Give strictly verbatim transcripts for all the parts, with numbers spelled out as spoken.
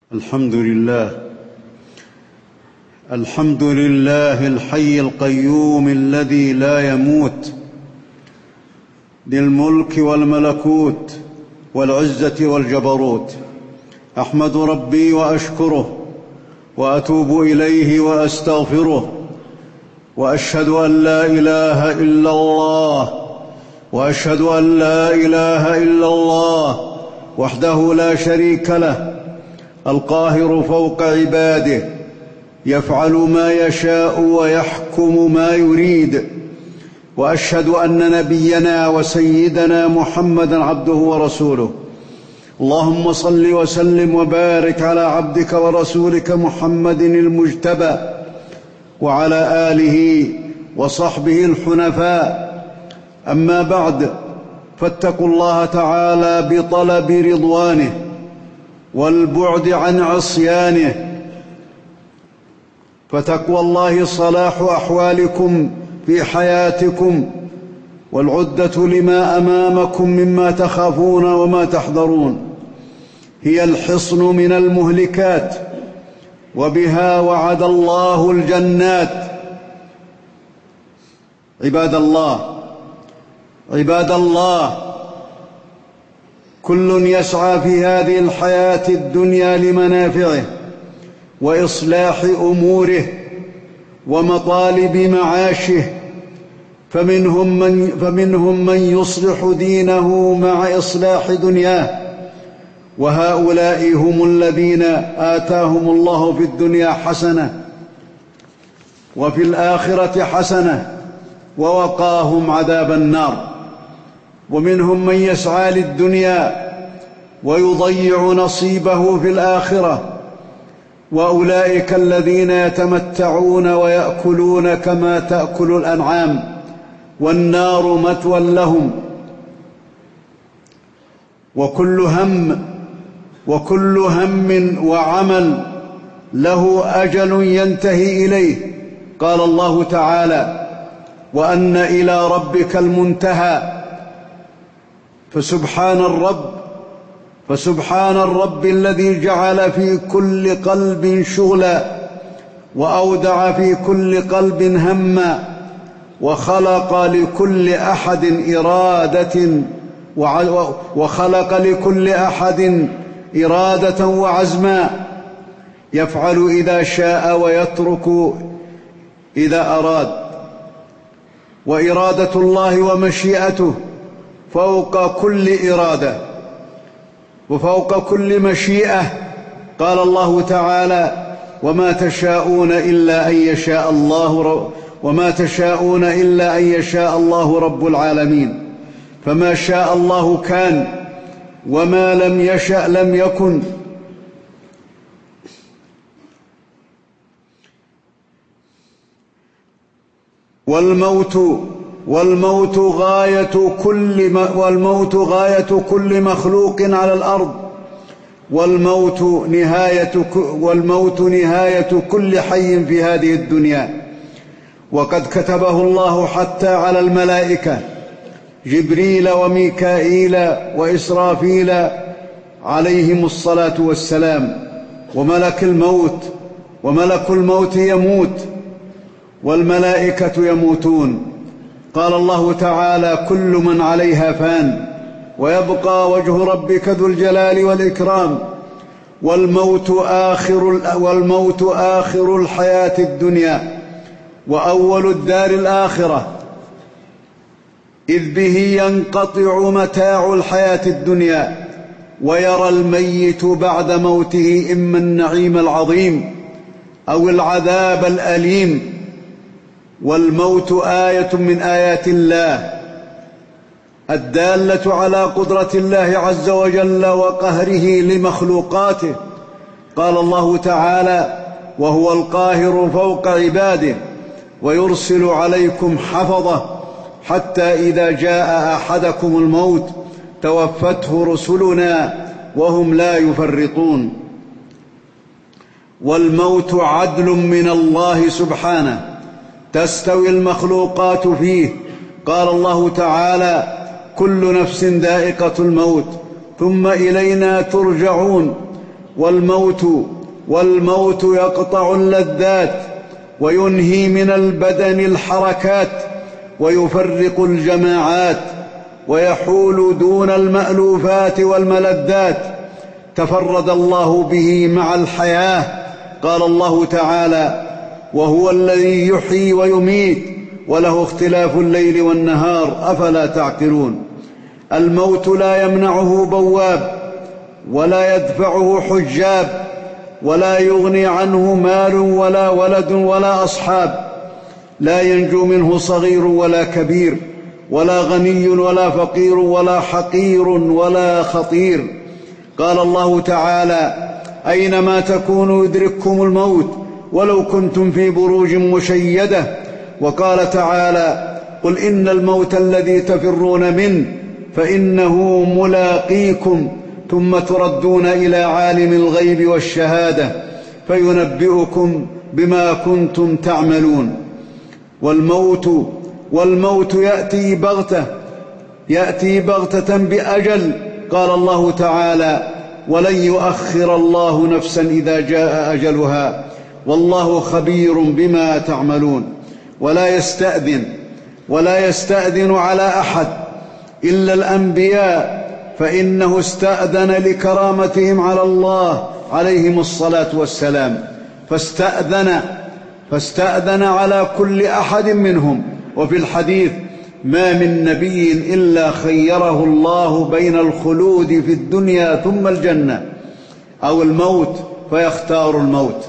الحمد لله الحمد لله الحي القيوم الذي لا يموت، ذي الملك والملكوت والعزة والجبروت. أحمد ربي وأشكره وأتوب إليه وأستغفره، وأشهد أن لا إله إلا الله وأشهد أن لا إله إلا الله وحده لا شريك له، القاهر فوق عباده، يفعل ما يشاء ويحكم ما يريد. وأشهد أن نبينا وسيدنا محمدًا عبده ورسوله. اللهم صل وسلم وبارك على عبدك ورسولك محمد المجتبى وعلى آله وصحبه الحنفاء. أما بعد، فاتقوا الله تعالى بطلب رضوانه والبعد عن عصيانه، فتقوى الله صلاح أحوالكم في حياتكم، والعدة لما أمامكم مما تخافون وما تحذرون. هي الحصن من المهلكات، وبها وعد الله الجنات. عباد الله عباد الله كل يسعى في هذه الحياة الدنيا لمنافعه وإصلاح أموره ومطالب معاشه، فمنهم من, فمنهم من يصلح دينه مع إصلاح دنياه، وهؤلاء هم الذين آتاهم الله في الدنيا حسنة وفي الآخرة حسنة ووقاهم عذاب النار. ومنهم من يسعى للدنيا ويضيع نصيبه في الآخرة، وأولئك الذين يتمتعون ويأكلون كما تأكل الأنعام، والنار مثوى لهم. وكل هم وكل هم وعمل له أجل ينتهي إليه. قال الله تعالى: وأن إلى ربك المنتهى. فسبحان الرب فسبحان الرب الذي جعل في كل قلب شغلا، وأودع في كل قلب هما، وخلق لكل أحد إرادة وخلق لكل أحد إرادة وعزما، يفعل إذا شاء ويترك إذا أراد. وإرادة الله ومشيئته فوق كل إرادة وفوق كل مشيئة. قال الله تعالى: وما تشاءون إلا أن يشاء الله وما تشاءون إلا أن يشاء الله رب العالمين. فما شاء الله كان، وما لم يشأ لم يكن. والموت والموت غاية كل والموت غاية كل مخلوق على الأرض، والموت نهاية والموت نهاية كل حي في هذه الدنيا. وقد كتبه الله حتى على الملائكة جبريل وميكائيل وإسرافيل عليهم الصلاة والسلام، وملك الموت وملك الموت يموت، والملائكة يموتون. قال الله تعالى: كل من عليها فان، ويبقى وجه ربك ذو الجلال والإكرام. والموت آخر, والموت آخر الحياة الدنيا وأول الدار الآخرة، إذ به ينقطع متاع الحياة الدنيا، ويرى الميت بعد موته إما النعيم العظيم أو العذاب الأليم. والموت آية من آيات الله الدالة على قدرة الله عز وجل وقهره لمخلوقاته. قال الله تعالى: وهو القاهر فوق عباده ويرسل عليكم حفظة حتى إذا جاء أحدكم الموت توفته رسلنا وهم لا يفرطون. والموت عدل من الله سبحانه، تستوي المخلوقات فيه. قال الله تعالى: كل نفس ذائقة الموت ثم إلينا ترجعون. والموت والموت يقطع اللذات وينهي من البدن الحركات ويفرق الجماعات ويحول دون المألوفات والملذات. تفرد الله به مع الحياة. قال الله تعالى: وهو الذي يحيي ويميت وله اختلاف الليل والنهار أفلا تعقلون. الموت لا يمنعه بواب ولا يدفعه حجاب ولا يغني عنه مال ولا ولد ولا أصحاب. لا ينجو منه صغير ولا كبير ولا غني ولا فقير ولا حقير ولا خطير. قال الله تعالى: أينما تكونوا يدرككم الموت ولو كنتم في بروج مشيدة. وقال تعالى: قل إن الموت الذي تفرون منه فإنه ملاقيكم ثم تردون إلى عالم الغيب والشهادة فينبئكم بما كنتم تعملون. والموت والموت يأتي بغتة يأتي بغتة بأجل. قال الله تعالى: ولن يؤخر الله نفسا إذا جاء أجلها والله خبير بما تعملون. ولا يستأذن ولا يستأذن على أحد إلا الأنبياء، فإنه استأذن لكرامتهم على الله عليهم الصلاة والسلام، فاستأذن فاستأذن على كل أحد منهم. وفي الحديث: ما من نبي إلا خيره الله بين الخلود في الدنيا ثم الجنة أو الموت فيختار الموت.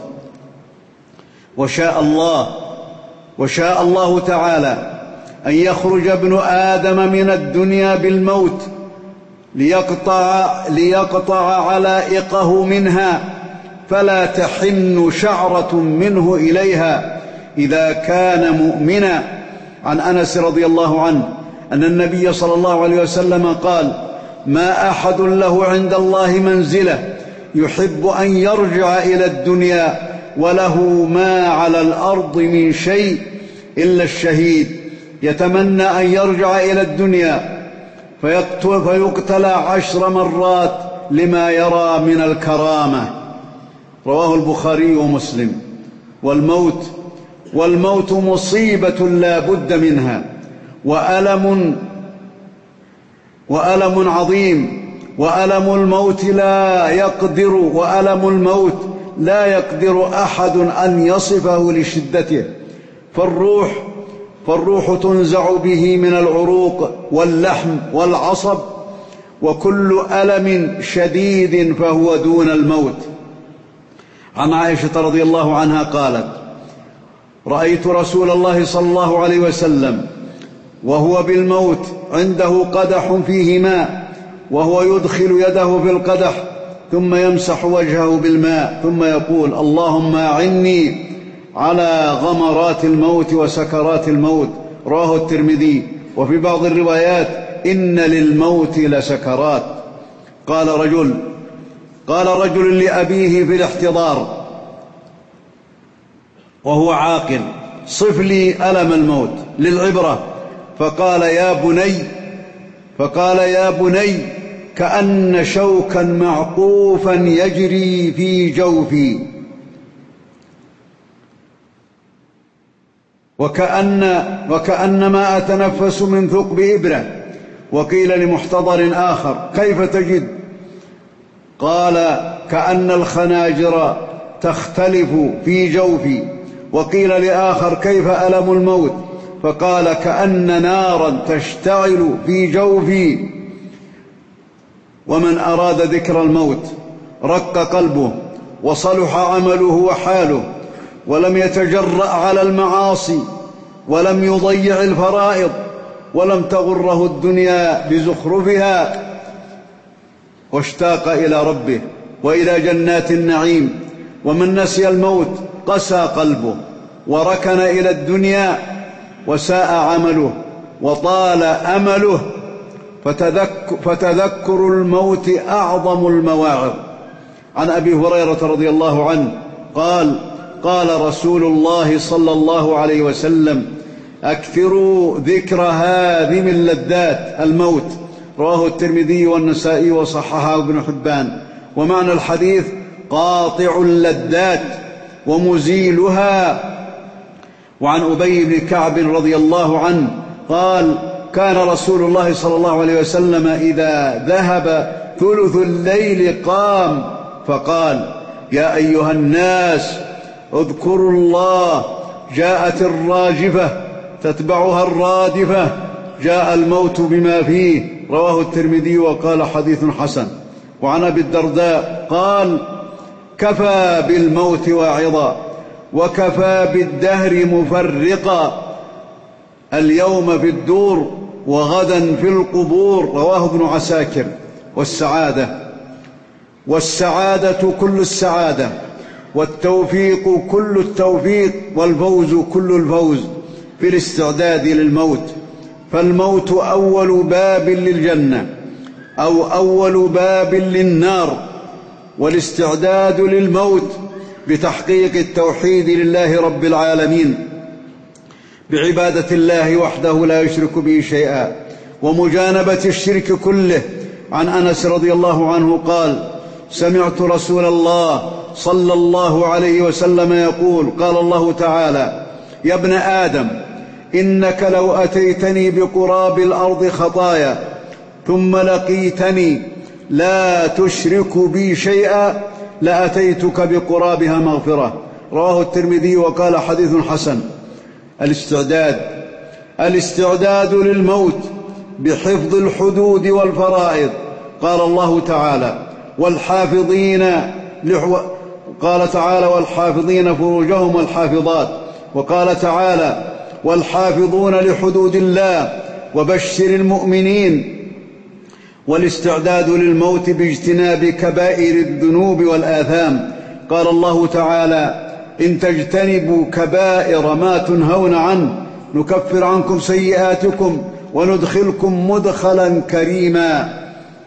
وشاء الله وشاء الله تعالى أن يخرج ابن آدم من الدنيا بالموت ليقطع, ليقطع علائقه منها، فلا تحن شعرة منه إليها إذا كان مؤمنا. عن أنس رضي الله عنه أن النبي صلى الله عليه وسلم قال: ما أحد له عند الله منزلة يحب أن يرجع إلى الدنيا وله ما على الأرض من شيء إلا الشهيد يتمنى أن يرجع إلى الدنيا فيقتل عشر مرات لما يرى من الكرامة. رواه البخاري ومسلم. والموت والموت مصيبة لا بد منها، وألم وألم عظيم. وألم الموت لا يقدر وألم الموت لا يقدر أحد أن يصفه لشدته. فالروح فالروح تنزع به من العروق واللحم والعصب، وكل ألم شديد فهو دون الموت. عن عائشة رضي الله عنها قالت: رأيت رسول الله صلى الله عليه وسلم وهو بالموت عنده قدح فيه ماء، وهو يدخل يده في القدح ثم يمسح وجهه بالماء ثم يقول: اللهم أعني على غمرات الموت وسكرات الموت. رواه الترمذي. وفي بعض الروايات: إن للموت لسكرات. قال رجل قال رجل لأبيه في الاحتضار وهو عاقل: صف لي ألم الموت للعبرة. فقال يا بني فقال يا بني كأن شوكا معقوفا يجري في جوفي، وكأن وكأنما أتنفس من ثقب إبرة. وقيل لمحتضر آخر: كيف تجد؟ قال: كأن الخناجر تختلف في جوفي. وقيل لآخر: كيف ألم الموت؟ فقال: كأن نارا تشتعل في جوفي. ومن أراد ذكر الموت رق قلبه وصلح عمله وحاله، ولم يتجرأ على المعاصي، ولم يضيع الفرائض، ولم تغره الدنيا بزخرفها، واشتاق إلى ربه وإلى جنات النعيم. ومن نسي الموت قسى قلبه وركن إلى الدنيا وساء عمله وطال أمله. فتذكر, فتذكر الموت أعظم المواعظ. عن أبي هريرة رضي الله عنه قال: قال رسول الله صلى الله عليه وسلم: أكثروا ذكر هادم اللذات الموت. رواه الترمذي والنسائي وصححه ابن حبان. ومعنى الحديث: قاطع اللذات ومزيلها. وعن أبي بن كعب رضي الله عنه قال: كان رسول الله صلى الله عليه وسلم إذا ذهب ثلث الليل قام فقال: يا أيها الناس اذكروا الله، جاءت الراجفة تتبعها الرادفة، جاء الموت بما فيه. رواه الترمذي وقال حديث حسن. وعن أبي الدرداء قال: كفى بالموت واعظا، وكفى بالدهر مفرقا، اليوم في الدور وغدا في القبور. رواه ابن عساكر. والسعادة والسعادة كل السعادة، والتوفيق كل التوفيق، والفوز كل الفوز في الاستعداد للموت. فالموت أول باب للجنة أو أول باب للنار، والاستعداد للموت بتحقيق التوحيد لله رب العالمين، بعبادة الله وحده لا يشرك به شيئا، ومجانبة الشرك كله. عن أنس رضي الله عنه قال: سمعت رسول الله صلى الله عليه وسلم يقول: قال الله تعالى: يا ابن آدم، إنك لو أتيتني بقراب الأرض خطايا ثم لقيتني لا تشرك بي شيئا لأتيتك بقرابها مغفرة. رواه الترمذي وقال حديث حسن. الاستعداد الاستعداد للموت بحفظ الحدود والفرائض. قال الله تعالى: والحافظين لحو... قال تعالى: والحافظين فروجهم والحافظات. وقال تعالى: والحافظون لحدود الله وبشر المؤمنين. والاستعداد للموت باجتناب كبائر الذنوب والآثام. قال الله تعالى: إن تجتنبوا كبائر ما تنهون عنه نكفر عنكم سيئاتكم وندخلكم مدخلا كريما.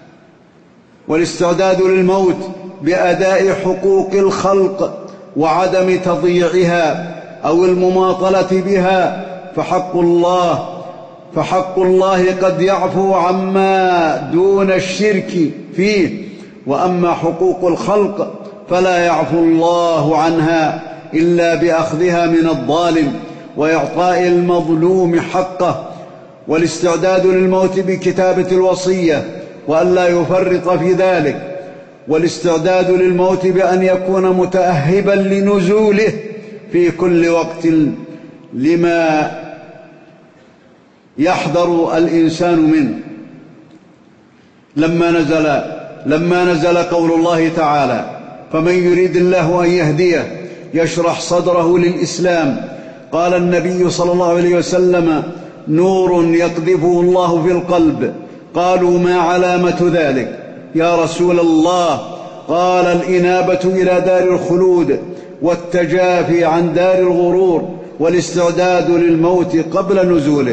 والاستعداد للموت بأداء حقوق الخلق وعدم تضييعها أو المماطلة بها، فحق الله فحق الله قد يعفو عما دون الشرك فيه، وأما حقوق الخلق فلا يعفو الله عنها إلا بأخذها من الظالم وإعطاء المظلوم حقه. والاستعداد للموت بكتابة الوصية وأن لا يفرط في ذلك. والاستعداد للموت بأن يكون متأهبا لنزوله في كل وقت لما يحذر الإنسان منه. لما نزل لما نزل قول الله تعالى: فمن يريد الله أن يهديه يشرح صدره للإسلام، قال النبي صلى الله عليه وسلم: نور يقذفه الله في القلب. قالوا: ما علامة ذلك يا رسول الله؟ قال: الإنابة إلى دار الخلود، والتجافي عن دار الغرور، والاستعداد للموت قبل نزوله.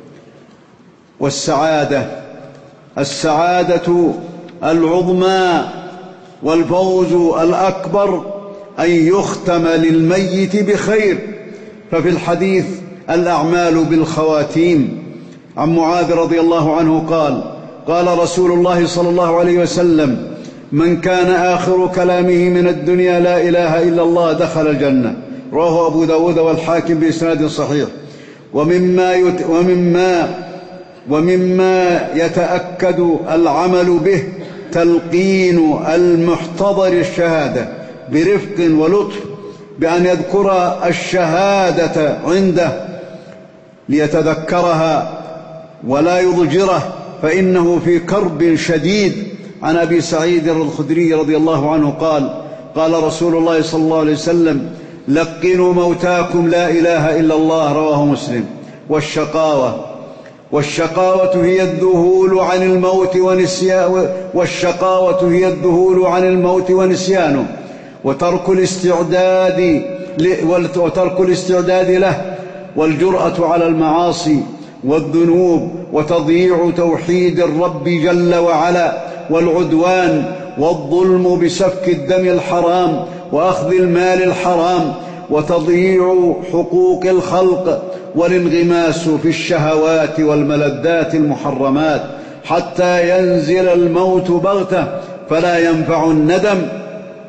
والسعادة السعادة العظمى والفوز الأكبر أن يختم للميت بخير. ففي الحديث: الأعمال بالخواتيم. عن معاذ رضي الله عنه قال: قال رسول الله صلى الله عليه وسلم: من كان آخر كلامه من الدنيا لا إله إلا الله دخل الجنة. رواه أبو داود والحاكم بإسناد صحيح. ومما, يت... ومما, ومما يتأكد العمل به تلقين المحتضر الشهادة برفق ولطف، بأن يذكر الشهادة عنده ليتذكرها ولا يضجره، فإنه في كرب شديد. عن أبي سعيد الخدري رضي الله عنه قال: قال رسول الله صلى الله عليه وسلم: لقنوا موتاكم لا إله إلا الله. رواه مسلم. والشقاوة والشقاوة هي الذهول عن الموت ونسيانه والشقاوة هي الذهول عن الموت ونسيانه وترك الاستعداد وترك الاستعداد له، والجرأة على المعاصي والذنوب، وتضييع توحيد الرب جل وعلا، والعدوان والظلم بسفك الدم الحرام وأخذ المال الحرام، وتضييع حقوق الخلق، والانغماس في الشهوات والملذات المحرمات، حتى ينزل الموت بغتة فلا ينفع الندم.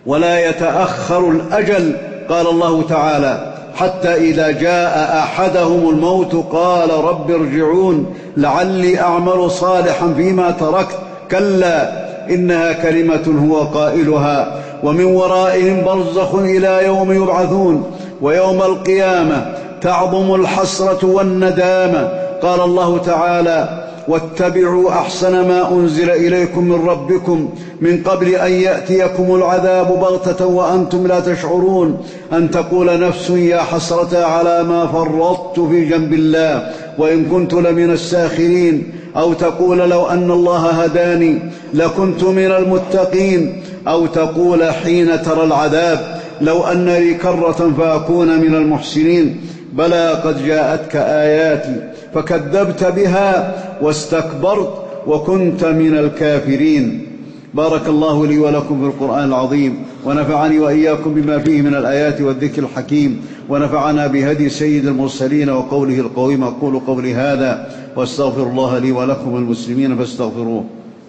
ولا يتأخر الأجل. قال الله تعالى: حتى إذا جاء أحدهم الموت قال رب ارجعون لعلي أعمل صالحا فيما تركت كلا إنها كلمة هو قائلها ومن ورائهم برزخ إلى يوم يبعثون ويوم القيامة تعظم الحسرة والندامة. قال الله تعالى: واتبعوا أحسن ما أنزل إليكم من ربكم من قبل أن يأتيكم العذاب بغتة وأنتم لا تشعرون أن تقول نفس يا حسرة على ما فرطت في جنب الله وإن كنت لمن الساخرين، أو تقول لو أن الله هداني لكنت من المتقين، أو تقول حين ترى العذاب لو أن لي كرة فأكون من المحسنين. بلى قد جاءتك آياتي فكذبت بها واستكبرت وكنت من الكافرين. بارك الله لي ولكم في القرآن العظيم، ونفعني وإياكم بما فيه من الآيات والذكر الحكيم، ونفعنا بهدي سيد المرسلين وقوله القويم. أقول قولي هذا واستغفر الله لي ولكم المسلمين فاستغفروه.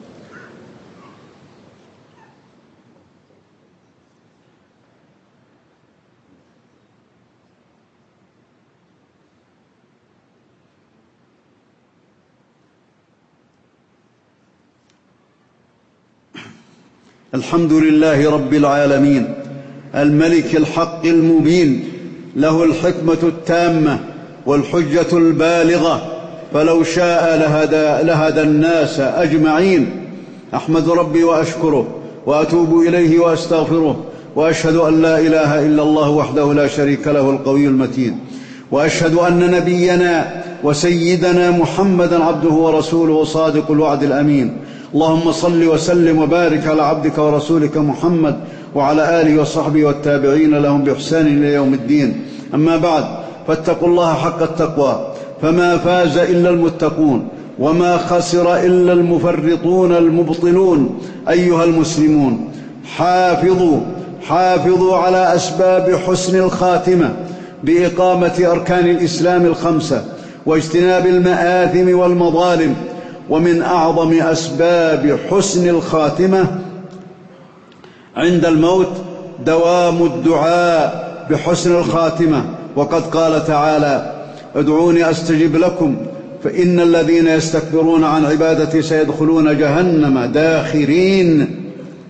الحمد لله رب العالمين، الملك الحق المبين، له الحكمة التامة والحجة البالغة، فلو شاء لهدى, لهدى الناس أجمعين. أحمد ربي وأشكره وأتوب إليه وأستغفره، وأشهد أن لا إله إلا الله وحده لا شريك له القوي المتين، وأشهد أن نبينا وسيدنا محمدا عبده ورسوله صادق الوعد الأمين. اللهم صل وسلم وبارك على عبدك ورسولك محمد وعلى آله وصحبه والتابعين لهم بإحسان إلى يوم الدين. أما بعد، فاتقوا الله حق التقوى، فما فاز إلا المتقون وما خسر إلا المفرطون المبطلون. أيها المسلمون، حافظوا حافظوا على أسباب حسن الخاتمة بإقامة أركان الإسلام الخمسة واجتناب المآثم والمظالم. ومن أعظم أسباب حسن الخاتمة عند الموت دوام الدعاء بحسن الخاتمة، وقد قال تعالى: ادعوني أستجب لكم فإن الذين يستكبرون عن عبادتي سيدخلون جهنم داخرين.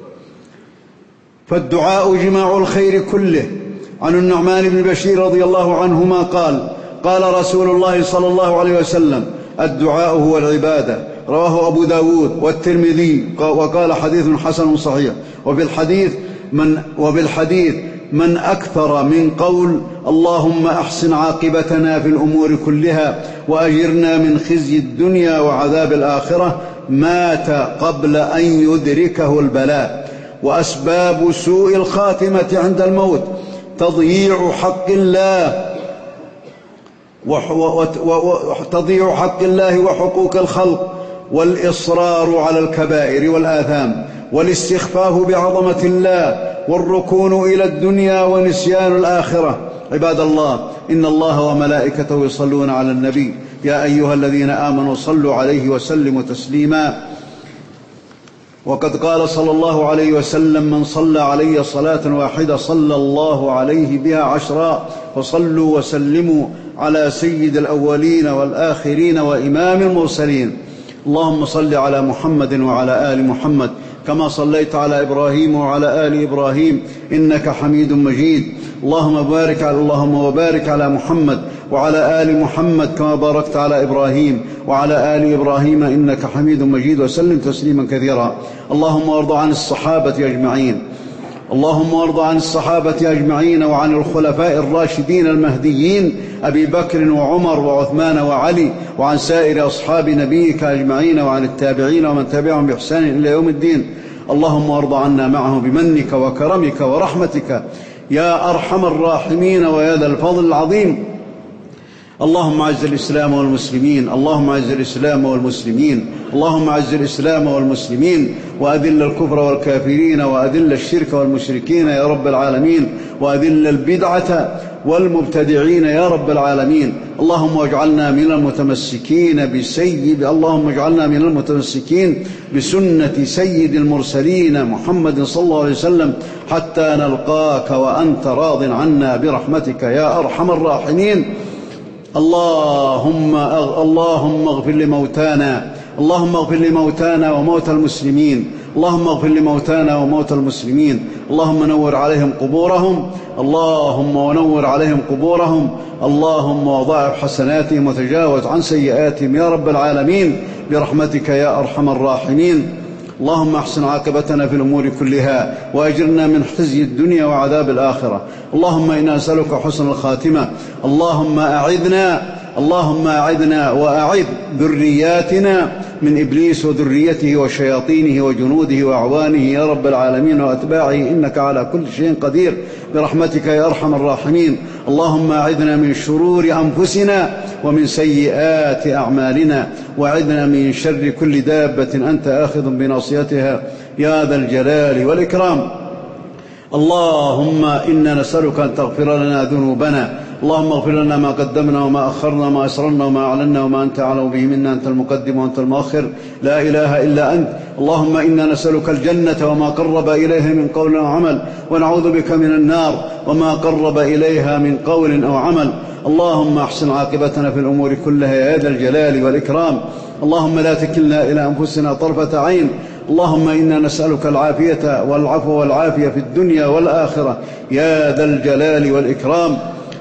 فالدعاء جماع الخير كله. عن النعمان بن بشير رضي الله عنهما قال: قال رسول الله صلى الله عليه وسلم: الدعاء هو العبادة. رواه أبو داود والترمذي وقال حديث حسن صحيح. وفي الحديث من, وبالحديث من أكثر من قول اللهم أحسن عاقبتنا في الأمور كلها وأجرنا من خزي الدنيا وعذاب الآخرة مات قبل أن يدركه البلاء. وأسباب سوء الخاتمة عند الموت تضييع حق الله وتضييع حق الله وحقوق الخلق، والإصرار على الكبائر والآثام، والاستخفاف بعظمة الله، والركون إلى الدنيا ونسيان الآخرة. عباد الله، إن الله وملائكته يصلون على النبي يا أيها الذين آمنوا صلوا عليه وسلموا تسليما. وقد قال صلى الله عليه وسلم: من صلى علي صلاة واحدة صلى الله عليه بها عشرا. فصلوا وسلموا على سيد الأولين والآخرين وإمام المرسلين. اللهم صل على محمد وعلى آل محمد كما صليت على إبراهيم وعلى آل إبراهيم إنك حميد مجيد. اللهم بارك على اللهم وبارك على محمد وعلى آل محمد كما باركت على إبراهيم وعلى آل إبراهيم إنك حميد مجيد، وسلم تسليما كثيرا. اللهم وارض عن الصحابة أجمعين اللهم وارض عن الصحابة أجمعين وعن الخلفاء الراشدين المهديين أبي بكر وعمر وعثمان وعلي، وعن سائر أصحاب نبيك أجمعين، وعن التابعين ومن تبعهم بإحسان إلى يوم الدين. اللهم وارض عنا معه بمنك وكرمك ورحمتك يا أرحم الراحمين ويا ذا الفضل العظيم. اللهم أعز الإسلام والمسلمين اللهم أعز الإسلام والمسلمين اللهم أعز الإسلام والمسلمين وأذل الكفر والكافرين وأذل الشرك والمشركين يا رب العالمين، وأذل البدعة والمبتدعين يا رب العالمين. اللهم اجعلنا من المتمسكين بسيد اللهم اجعلنا من المتمسكين بسنة سيد المرسلين محمد صلى الله عليه وسلم حتى نلقاك وأنت راض عنا برحمتك يا أرحم الراحمين. اللهم أغ... اللهم اغفر لموتانا اللهم اغفر لموتانا وموتى المسلمين اللهم اغفر لموتانا وموتى المسلمين اللهم نور عليهم قبورهم اللهم ونور عليهم قبورهم اللهم وضاعف حسناتهم وتجاوز عن سيئاتهم يا رب العالمين برحمتك يا أرحم الراحمين. اللهم احسن عاقبتنا في الأمور كلها وأجرنا من خزي الدنيا وعذاب الآخرة. اللهم إنا نسألك حسن الخاتمة. اللهم أعذنا اللهم أعذنا وأعذ ذرياتنا من إبليس وذريته وشياطينه وجنوده وأعوانه يا رب العالمين وأتباعه إنك على كل شيء قدير برحمتك يا أرحم الراحمين. اللهم أعذنا من شرور أنفسنا ومن سيئات أعمالنا وأعذنا من شر كل دابة أنت آخذ بناصيتها يا ذا الجلال والإكرام. اللهم إنا نسألك أن تغفر لنا ذنوبنا. اللهم اغفر لنا ما قدمنا وما أخرنا وما أسررنا وما أعلنا وما أنت أعلم به منا، أنت المقدم وأنت المؤخر لا إله إلا أنت. اللهم إنا نسألك الجنة وما قرب إليها من قول أو عمل، ونعوذ بك من النار وما قرب إليها من قول أو عمل. اللهم أحسن عاقبتنا في الأمور كلها يا ذا الجلال والإكرام. اللهم لا تكلنا إلى أنفسنا طرفة عين. اللهم إنا نسألك العافية والعفو والعافية في الدنيا والآخرة يا ذا الجلال والإكرام.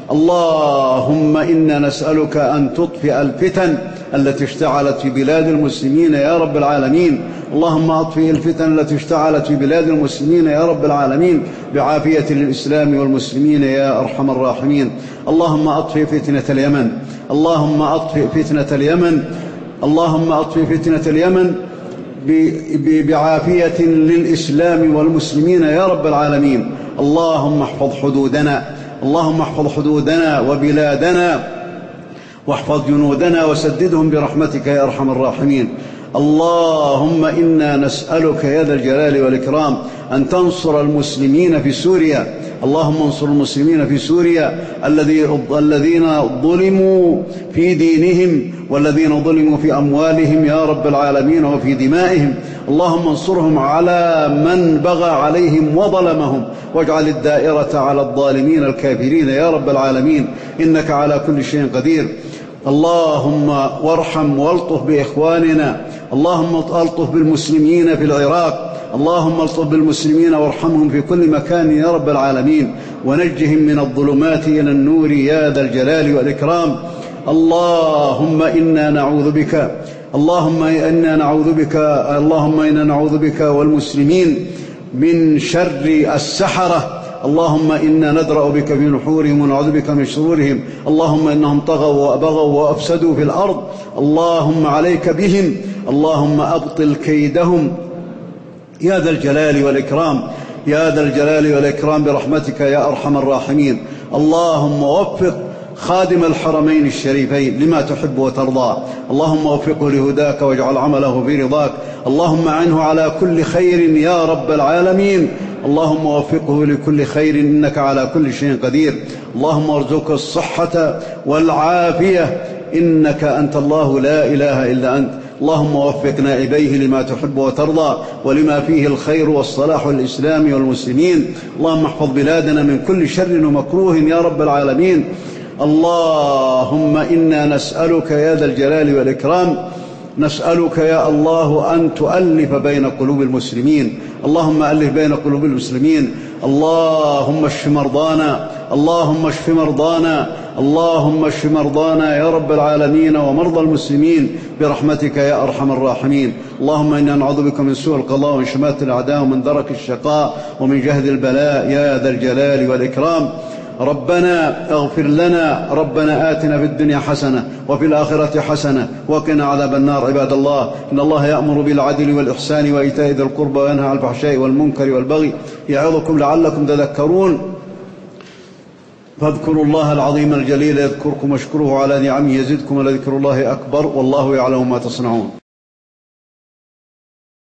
اللهم إنا نسألك أن تطفئ الفتن التي اشتعلت في بلاد المسلمين يا رب العالمين. اللهم أطفئ الفتن التي اشتعلت في بلاد المسلمين يا رب العالمين بعافية للإسلام والمسلمين يا أرحم الراحمين. اللهم أطفئ فتنة اليمن اللهم أطفئ فتنة اليمن اللهم أطفئ فتنة اليمن بعافية للإسلام والمسلمين يا رب العالمين. اللهم احفظ حدودنا اللهم احفظ حدودنا وبلادنا واحفظ جنودنا وسددهم برحمتك يا أرحم الراحمين. اللهم إنا نسألك يا ذا الجلال والإكرام أن تنصر المسلمين في سوريا. اللهم انصر المسلمين في سوريا الذين ظلموا في دينهم والذين ظلموا في أموالهم يا رب العالمين وفي دمائهم. اللهم انصرهم على من بغى عليهم وظلمهم، واجعل الدائرة على الظالمين الكافرين يا رب العالمين إنك على كل شيء قدير. اللهم وارحم والطف بإخواننا. اللهم الطف بالمسلمين في العراق. اللهم الطف بالمسلمين وارحمهم في كل مكان يا رب العالمين، ونجهم من الظلمات إلى النور يا ذا الجلال والإكرام. اللهم إنا نعوذ بك اللهم إنا نعوذ بك اللهم إنا نعوذ بك والمسلمين من شر السحرة. اللهم إنا ندرأ بك في نحورهم ونعوذ بك من شرورهم. اللهم إنهم طغوا وأبغوا وأفسدوا في الأرض. اللهم عليك بهم. اللهم أبطل كيدهم يا ذا الجلال والإكرام يا ذا الجلال والإكرام برحمتك يا أرحم الراحمين. اللهم وفق خادم الحرمين الشريفين لما تحب وترضى. اللهم وفقه لهداك واجعل عمله في رضاك. اللهم عنه على كل خير يا رب العالمين. اللهم وفقه لكل خير إنك على كل شيء قدير. اللهم ارزقه الصحة والعافية إنك أنت الله لا إله إلا أنت. اللهم وفق نائبيه لما تحب وترضى ولما فيه الخير والصلاح للإسلام والمسلمين. اللهم احفظ بلادنا من كل شر ومكروه يا رب العالمين. اللهم إنا نسألك يا ذا الجلال والإكرام نسألك يا الله أن تؤلف بين قلوب المسلمين. اللهم ألف بين قلوب المسلمين. اللهم اشف مرضانا اللهم اشف مرضانا اللهم اشف مرضانا يا رب العالمين ومرضى المسلمين برحمتك يا أرحم الراحمين. اللهم إنا نعوذ بك من سوء القضاء ومن شماتة الأعداء ومن درك الشقاء ومن جهد البلاء يا ذا الجلال والإكرام. ربنا اغفر لنا ربنا آتنا في الدنيا حسنة وفي الآخرة حسنة وقنا عذاب النار. عباد الله إن الله يأمر بالعدل والإحسان وإيتاء ذي القربى وينهى عن الفحشاء والمنكر والبغي يعظكم لعلكم تذكرون. فاذكروا الله العظيم الجليل يذكركم واشكروه على نعمه يزدكم ولذكر الله أكبر والله يعلم ما تصنعون.